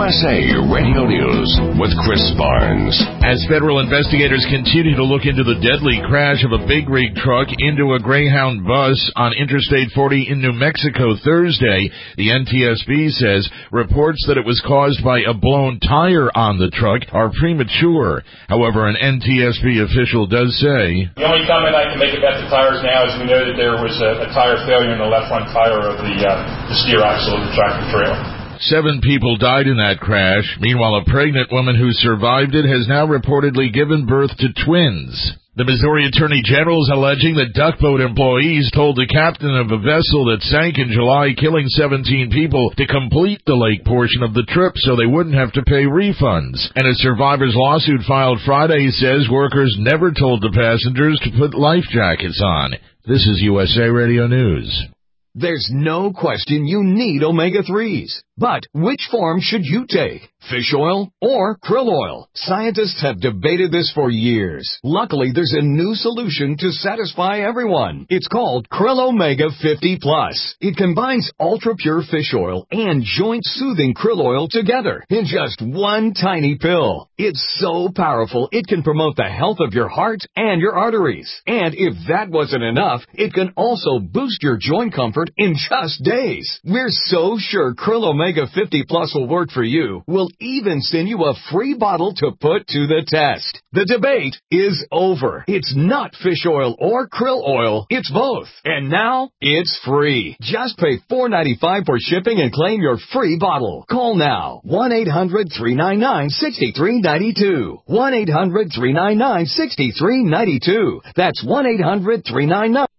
USA Radio News with Chris Barnes. As federal investigators continue to look into the deadly crash of a big rig truck into a Greyhound bus on Interstate 40 in New Mexico Thursday, the NTSB says reports that it was caused by a blown tire on the truck are premature. However, an NTSB official does say, the only comment I can make about the tires now is we know that there was a tire failure in the left front tire of the steer axle of the tractor trailer. 7 people died in that crash. Meanwhile, a pregnant woman who survived it has now reportedly given birth to twins. The Missouri Attorney General is alleging that duckboat employees told the captain of a vessel that sank in July, killing 17 people, to complete the lake portion of the trip so they wouldn't have to pay refunds. And a survivor's lawsuit filed Friday says workers never told the passengers to put life jackets on. This is USA Radio News. There's no question you need omega-3s. But which form should you take? Fish oil or krill oil? Scientists have debated this for years. Luckily, there's a new solution to satisfy everyone. It's called Krill Omega 50 Plus. It combines ultra-pure fish oil and joint-soothing krill oil together in just one tiny pill. It's so powerful, it can promote the health of your heart and your arteries. And if that wasn't enough, it can also boost your joint comfort in just days. We're so sure Krill Omega 50 Plus will work for you. We'll even send you a free bottle to put to the test. The debate is over. It's not fish oil or krill oil. It's both. And now, it's free. Just pay $4.95 for shipping and claim your free bottle. Call now. 1-800-399-6392. 1-800-399-6392. That's 1-800-399